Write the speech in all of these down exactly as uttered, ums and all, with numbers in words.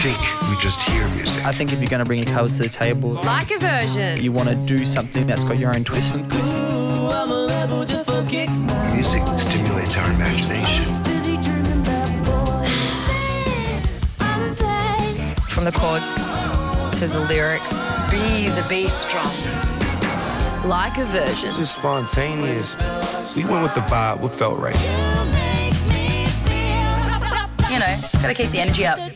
think we just hear music. I think if you're going to bring a cover to the table, Like a Version. you want to do something that's got your own twist. Music stimulates our imagination. From the chords to the lyrics. Be the bass drum. Like a Version. Just spontaneous. We went with the vibe, what felt right. You know, gotta keep the energy up. Like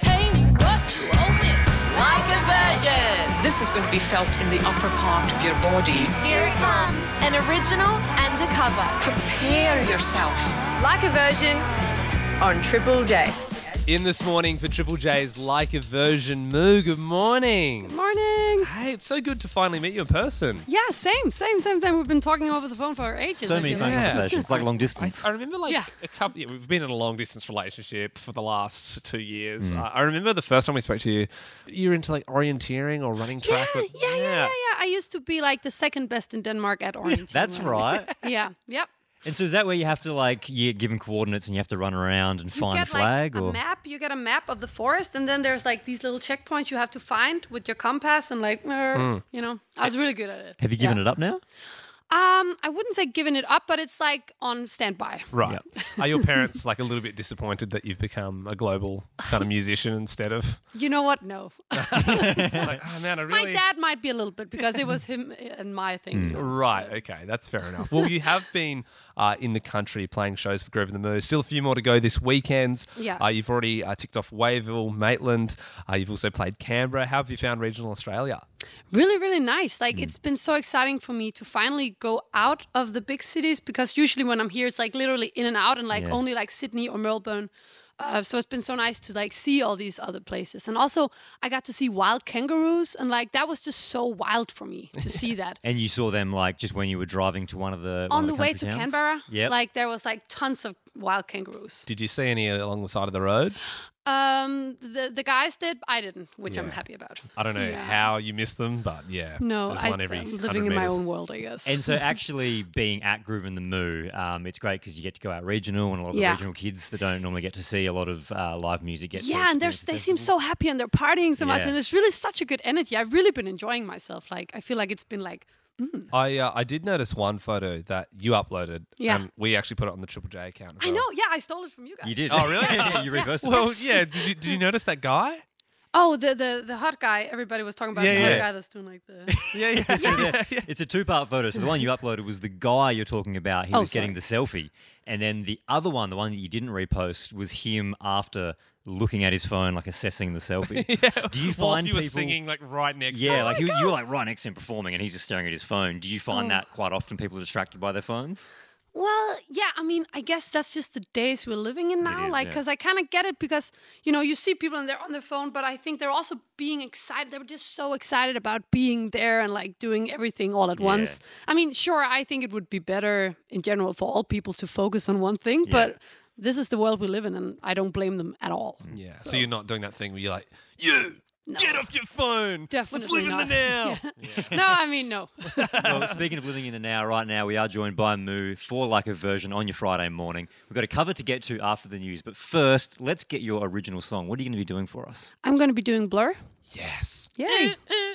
a Version. This is going to be felt in the upper part of your body. Here it comes, an original and a cover. Prepare yourself. Like a Version on Triple J. In this morning for Triple J's Like a Version. Moo, good morning. Morning. Hey, it's so good to finally meet you in person. Yeah, same, same, same, same. We've been talking over the phone for ages. So many phone Yeah. conversations, like long distance. I, I remember like Yeah. a couple, yeah, we've been in a long distance relationship for the last two years. Mm. Uh, I remember the first time we spoke to you, you were into like orienteering or running track. Yeah, with, yeah, yeah, yeah, yeah. I used to be like the second best in Denmark at orienteering. That's right. Yeah, yep. And so is that where you have to like, you're given coordinates and you have to run around and You find a get flag? like or a map. You get a map of the forest, and then there's like these little checkpoints you have to find with your compass, and like, er, you know, I was really good at it. Have you given Yeah. it up now? Um, I wouldn't say giving it up, but it's like on standby. Right. Are your parents like a little bit disappointed that you've become a global kind of musician instead of You know what? No. like, oh man, I really... My dad might be a little bit because it was him and my thing. you know. Right, okay, that's fair enough. Well, you have been uh, in the country playing shows for Groove in the Moo. Still a few more to go this weekend. Yeah. Uh, you've already uh, ticked off Wayville, Maitland. Uh, you've also played Canberra. How have you found regional Australia? Really, really nice. Like, Mm. it's been so exciting for me to finally go out of the big cities, because usually when I'm here, it's like literally in and out, and like Yeah. only like Sydney or Melbourne. Uh, so it's been so nice to like see all these other places. And also I got to see wild kangaroos, and like that was just so wild for me to see that. And you saw them like just when you were driving to one of the one On of the the way to country towns? Canberra, Yep. like there was like tons of wild kangaroos. Did you see any along the side of the road? Um, the the guys did, I didn't, which I'm Yeah. happy about. I don't know Yeah. how you missed them, but yeah. No, there's I, one every I'm one living hundred in my metres. own world, I guess. And so actually being at Groove in the Moo, um, it's great because you get to go out regional, and a lot of Yeah. the regional kids that don't normally get to see a lot of uh, live music get to yeah, and they're, experience the they seem festival. so happy and they're partying so much, Yeah. and it's really such a good energy. I've really been enjoying myself. Like, I feel like it's been like, I uh, I did notice one photo that you uploaded. Yeah. And we actually put it on the Triple J account. As I well. know, yeah, I stole it from you guys. You did. Oh, really? Yeah, you reversed it. Well, yeah. Did you, did you notice that guy? Oh, the, the the hot guy. Everybody was talking about Yeah, the yeah. hot guy that's doing like the. Yeah, yeah. So there- it's a two-part photo. So the one you uploaded was the guy you're talking about. He Oh, was getting sorry. the selfie, and then the other one, the one that you didn't repost, was him after looking at his phone, like assessing the selfie. Do you Whilst find you were people? singing like right next to Yeah, him. like you, you were like right next to him performing, and he's just staring at his phone. Do you find Oh. that quite often people are distracted by their phones? Well, yeah, I mean, I guess that's just the days we're living in now. is, like, yeah. because I kind of get it, because, you know, you see people and they're on their phone, but I think they're also being excited. They were just so excited about being there and like doing everything all at Yeah. once. I mean, sure, I think it would be better in general for all people to focus on one thing, but this is the world we live in, and I don't blame them at all. Yeah. So. you're not doing that thing where you're like, you No. get off your phone. Definitely Let's live in not. the now. No, I mean, no. Well, speaking of living in the now, right now we are joined by Moo for Like a Version on your Friday morning. We've got a cover to get to after the news, but first, let's get your original song. What are you going to be doing for us? I'm going to be doing Blur. Yes. Yay.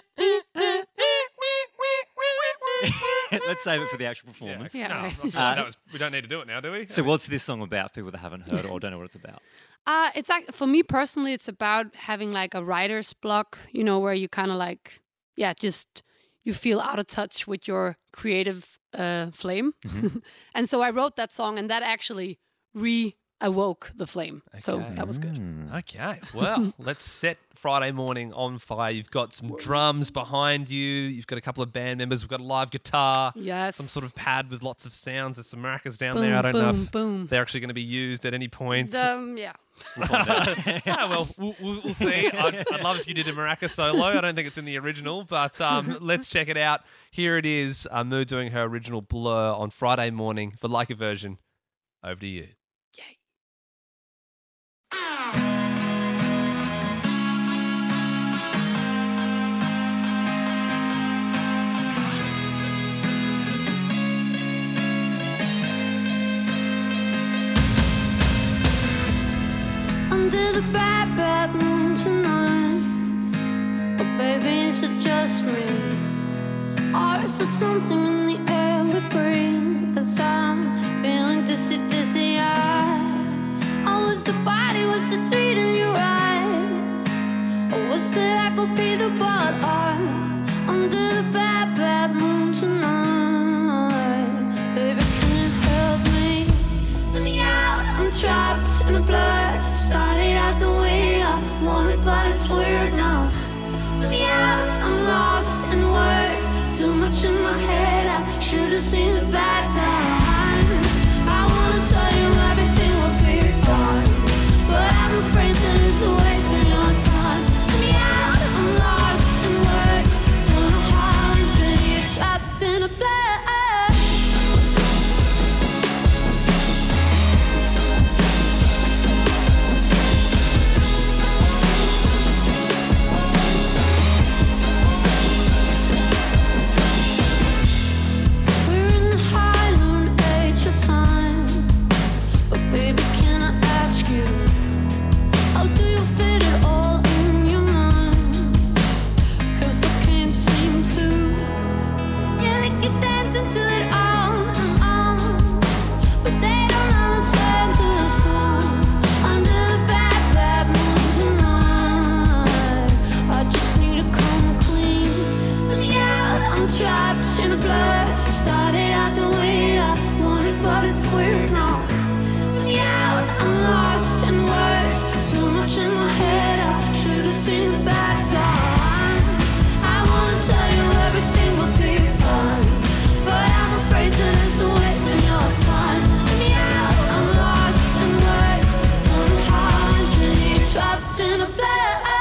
Let's save it for the actual performance. Yeah, No, right. I feel like that was, we don't need to do it now, do we? So what's this song about for people that haven't heard or don't know what it's about? Uh, it's like, for me personally, it's about having like a writer's block, you know, where you kind of like, yeah, just you feel out of touch with your creative uh, flame. And so I wrote that song, and that actually re-awoke the flame. So Okay. that was good. Okay. Well, let's set Friday morning on fire. You've got some drums behind you. You've got a couple of band members. We've got a live guitar. Yes. Some sort of pad with lots of sounds. There's some maracas down Boom, there. I don't know boom, if boom. they're actually going to be used at any point. Um, yeah. Ah, well, we'll, we'll we'll see. I'd, I'd love if you did a maraca solo. I don't think it's in the original, but um, let's check it out. Here it is. Uh, Moo doing her original Blur on Friday morning for Like a Version. Over to you. Yay. Under the bright, bright moon tonight, just me? Or is it something in the air we breathe? Cause I'm feeling dizzy, dizzy, I Oh, was the body, was it treating you right? Or was the echo be the ball under the bad, bad moon tonight? Baby, can you help me? Let me out, I'm trapped in a blur. Started out the way I wanted, but it's weird now. Let me out, I'm lost in words. Too much in my head, I should've seen the bad times. I wanna tell you everything will be fine, but I'm afraid that it's a waste of your time. Let me out, I'm lost in words. Don't know how I'm being trapped in a blur. Trapped in a blur. Started out the way I wanted, but it's weird now. Let me out, I'm lost in words. Too much in my head, I should've seen the bad signs. I wanna tell you everything will be fine, but I'm afraid that it's a waste of your time. Let me out, I'm lost in words. Don't know how I'm getting trapped in a blur.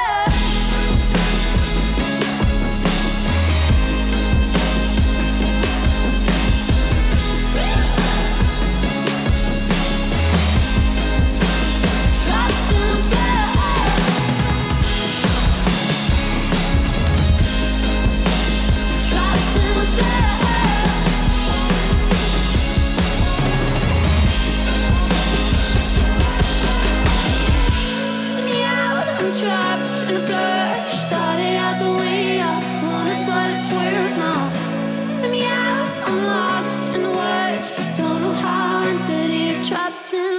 Trapped in a blur. Started out the way I wanted, but it's weird now. Let me out, I'm lost in words. Don't know how I'm getting trapped in a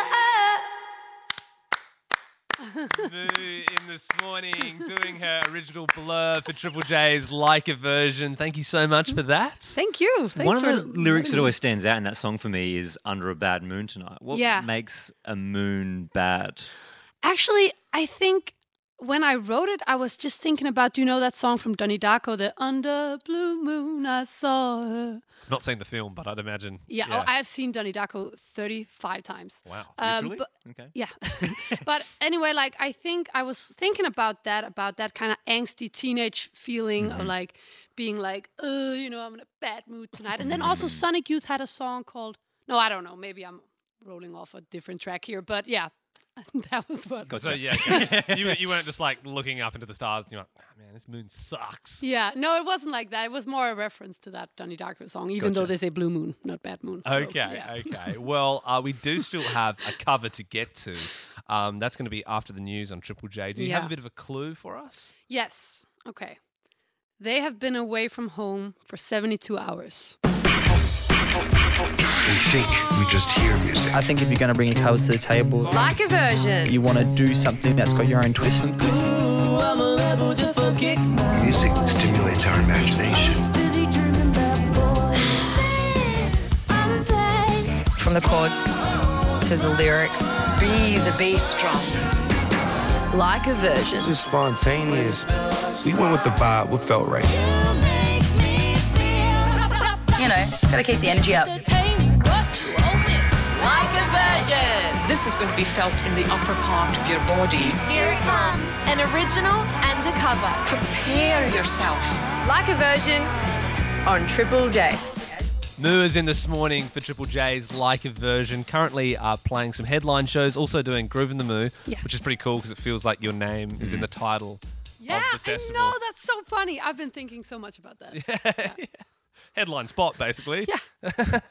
blur. Moo in this morning doing her original Blur for Triple J's Like a Version. Thank you so much for that. Thank you. Thanks One of for the lyrics that letting me- always stands out in that song for me is Under a Bad Moon Tonight. What Yeah. makes a moon bad? Actually, I think when I wrote it, I was just thinking about, do you know that song from Donnie Darko, the Under Blue Moon I Saw Her? I've not seen the film, but I'd imagine. Yeah, oh, I've seen Donnie Darko thirty-five times. Wow. Um, Literally? but, Okay. yeah. But anyway, like, I think I was thinking about that, about that kind of angsty teenage feeling Mm-hmm. of like being like, oh, you know, I'm in a bad mood tonight. And then also Sonic Youth had a song called, no, I don't know, maybe I'm rolling off a different track here, but yeah. That was what. So yeah, okay. you, you weren't just like looking up into the stars and you're like, oh, man, this moon sucks. Yeah, no, it wasn't like that. It was more a reference to that Donnie Darko song, even though Gotcha. they say blue moon, not bad moon. So, Okay, yeah. okay. Well, uh, we do still have a cover to get to. Um, that's going to be after the news on Triple J. Do you have Yeah. a bit of a clue for us? Yes. Okay. They have been away from home for seventy-two hours. We think we just hear music. I think if you're going to bring a cover to the table, Like a Version. you want to do something that's got your own twist. Music stimulates our imagination. From the chords to the lyrics. Be the bass drum. Like a Version. Just spontaneous. We went with the vibe, what felt right. You know, gotta keep the energy up. Like a Version. This is going to be felt in the upper part of your body. Here it comes, an original and a cover. Prepare yourself. Like a Version on Triple J. Moo is in this morning for Triple J's Like a Version. Currently uh, playing some headline shows, also doing Groove in the Moo, Yeah. which is pretty cool because it feels like your name is in the title Yeah, of the I festival. know. That's so funny. I've been thinking so much about that. Yeah. Headline spot, basically. Yeah.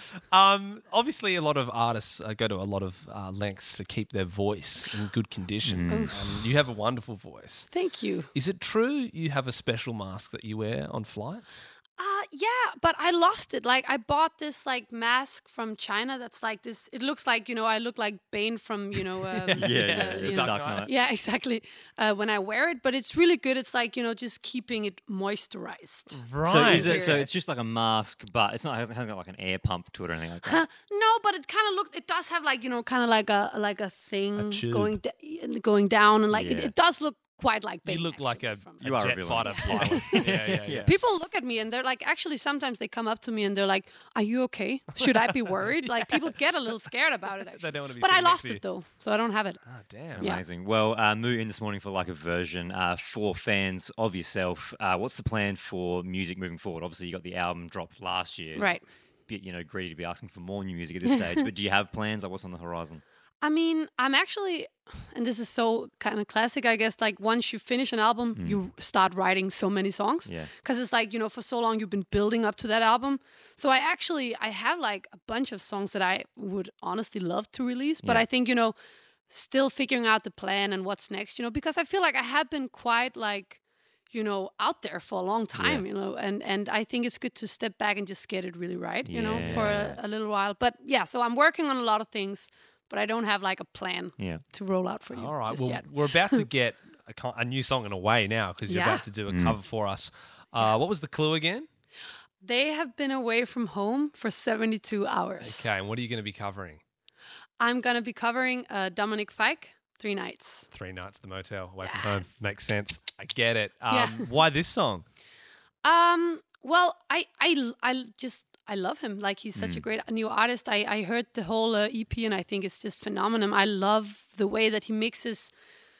um, obviously, a lot of artists uh, go to a lot of uh, lengths to keep their voice in good condition. Um, you have a wonderful voice. Thank you. Is it true you have a special mask that you wear on flights? Uh, yeah, but I lost it. Like I bought this like mask from China. That's like this. It looks like, you know, I look like Bane from, you know, um, Yeah, yeah, uh, yeah, you Dark know, Knight. yeah, exactly. Uh, when I wear it, but it's really good. It's like, you know, just keeping it moisturized. Right. So is it? So it's just like a mask, but it's not. It hasn't hasn't got like an air pump to it or anything like that. No, but it kind of looks. It does have like, you know, kind of like a like a thing tube. going da- going down, and like it, Yeah. it does look quite like Bane. You look like a, actually, from- a You are a jet villain. fighter pilot. yeah, yeah, yeah. People look at me and they're like, actually, sometimes they come up to me and they're like, "Are you okay? Should I be worried?" Like people get a little scared about it. Actually, don't wanna be but I sitting next lost to you. it though, so I don't have it. Ah, damn. Yeah. Amazing. Well, uh, Moo in this morning for like a version uh, for fans of yourself. Uh, what's the plan for music moving forward? Obviously, you got the album dropped last year. Right. Bit, you know, greedy to be asking for more new music at this stage. But do you have plans? Like, what's on the horizon? I mean, I'm actually, and this is so kind of classic, I guess, like once you finish an album, you start writing so many songs. Yeah. Because it's like, you know, for so long you've been building up to that album. So I actually, I have like a bunch of songs that I would honestly love to release. But Yeah. I think, you know, still figuring out the plan and what's next, you know, because I feel like I have been quite like, you know, out there for a long time, you know, and, and I think it's good to step back and just get it really right, you know, for a, a little while. But yeah, so I'm working on a lot of things. But I don't have like a plan Yeah. to roll out for you All right. just Well, yet. we're about to get a, co- a new song in a way now because you're Yeah. about to do a cover for us. Uh, what was the clue again? They have been away from home for seventy-two hours. Okay. And what are you going to be covering? I'm going to be covering uh, Dominic Fike, Three Nights. Three nights at the motel, away from home. Makes sense. I get it. Um, Yeah. Why this song? Um, well, I, I, I just, I love him. Like he's such a great new artist. I, I heard the whole uh, E P and I think it's just phenomenal. I love the way that he mixes.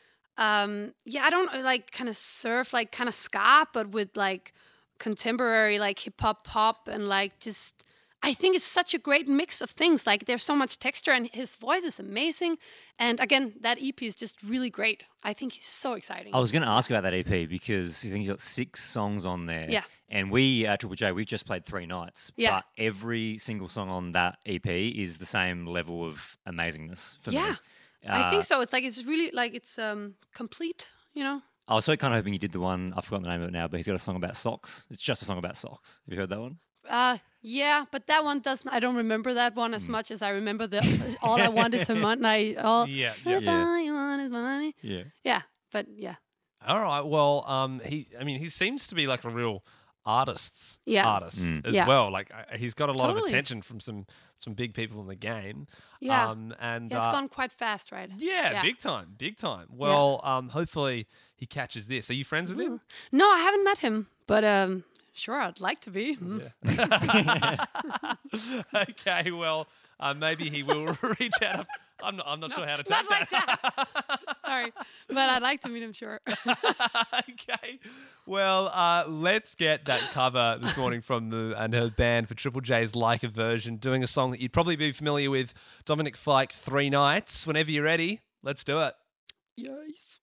Um, yeah, I don't uh, like kind of surf, like kind of ska, but with like contemporary, like hip hop, pop, and like just. I think it's such a great mix of things. Like there's so much texture, and his voice is amazing. And again, that E P is just really great. I think he's so exciting. I was going to ask about that E P because I think he's got six songs on there. Yeah. And we, uh, Triple J, we've just played Three Nights. Yeah. But every single song on that E P is the same level of amazingness for Yeah, me. I Uh, think so. It's like it's really like it's um complete. You know. I was so kind of hoping you did the one, I've forgotten the name of it now, but he's got a song about socks. It's just a song about socks. Have you heard that one? Uh, yeah, but that one doesn't. I don't remember that one as much as I remember the all I want is money. All, Yeah, yeah. If Yeah. all you want is money. Yeah. Yeah, but yeah, All right. Well, um, he. I mean, he seems to be like a real artist's Yeah. artist as Yeah. well. Like uh, he's got a lot of Totally. attention from some some big people in the game. Yeah. Um, and yeah, it's uh, gone quite fast, right? yeah, Yeah. big time, big time. Well, um, hopefully he catches this. Are you friends with him? No, I haven't met him, but um, sure, I'd like to be. Mm. Okay. Well, uh, maybe he will reach out. I'm not. I'm not sure how to take Not that. like that. Sorry, but I'd like to meet him. Sure. Okay. Well, uh, let's get that cover this morning from the and her band for Triple J's Like a Version, doing a song that you'd probably be familiar with, Dominic Fike, Three Nights. Whenever you're ready, let's do it. Yes.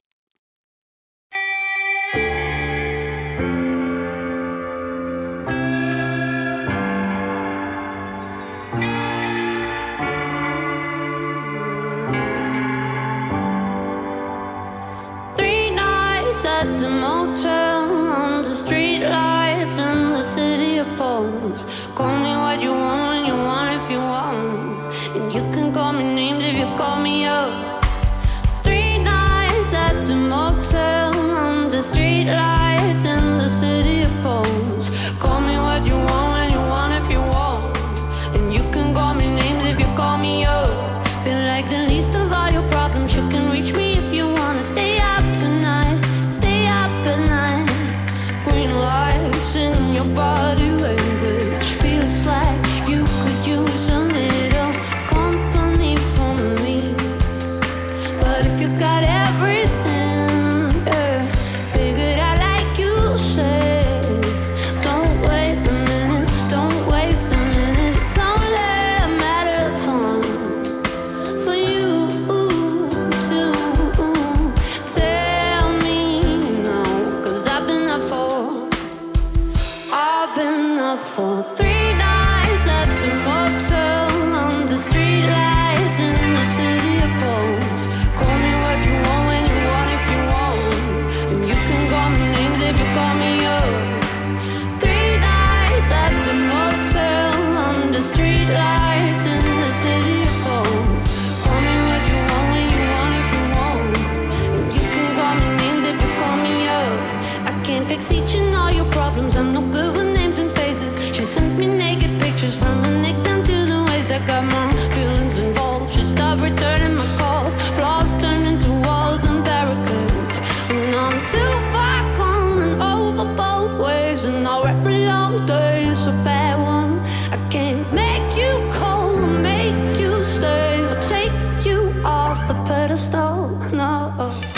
Three nights at the motel, under street lights in the city of poles. Call me what you want when you want if you want, and you can call me names if you call me up. Three nights at the motel, under street lights in the city of poles. Call me what you want when you want if you want, and you can call me names if you call me up. Feel like the least of all your problems. You can reach me if you wanna stay up tonight, stay up at night. Green lights in your body language feels like you could use a little company from me. But if you got everything, yeah, figured out like you said, don't wait a minute, don't waste a minute. It's only a matter of time for you to tell me no, 'cause I've been up for I've been up for got my feelings involved. She stopped returning my calls. Flaws turned into walls and barricades. And I'm too far gone and over both ways. And now every long day is a bad one. I can't make you cold or make you stay or take you off the pedestal. No.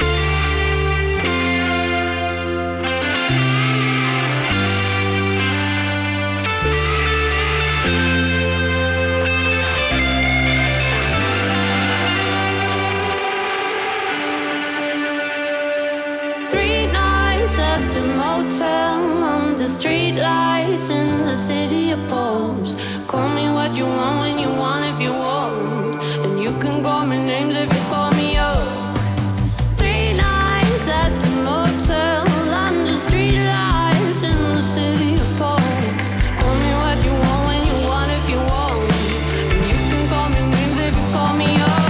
At the motel under street lights in the city of palms. Call me what you want when you want if you want, and you can call me names if you call me up. Three nights at the motel under street lights in the city of palms. Call me what you want when you want if you want, and you can call me names if you call me up.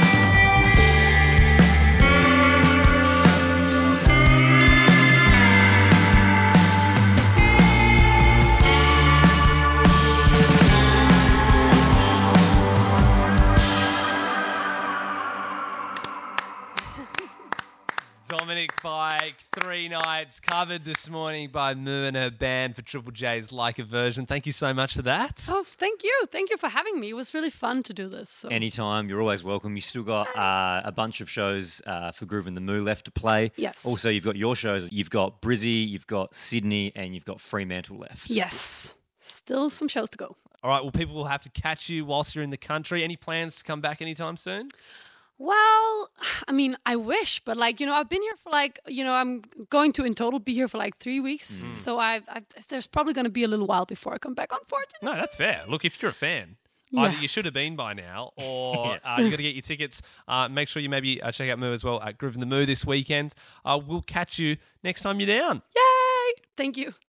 Dominic Fike, Three Nights, covered this morning by Moo and her band for Triple J's Like a Version. Thank you so much for that. Oh, thank you. Thank you for having me. It was really fun to do this. So. Anytime, you're always welcome. You still got uh, a bunch of shows uh, for Groove and the Moo left to play. Yes. Also, you've got your shows. You've got Brizzy, you've got Sydney, and you've got Fremantle left. Yes. Still some shows to go. All right, well, people will have to catch you whilst you're in the country. Any plans to come back anytime soon? Well, I mean, I wish, but like, you know, I've been here for like, you know, I'm going to in total be here for like three weeks. Mm. So I've, I've, there's probably going to be a little while before I come back, unfortunately. No, that's fair. Look, if you're a fan, Yeah. either you should have been by now, or uh, you got to get your tickets. Uh, make sure you maybe uh, check out Moo as well at Groove and the Moo this weekend. Uh, we'll catch you next time you're down. Yay! Thank you.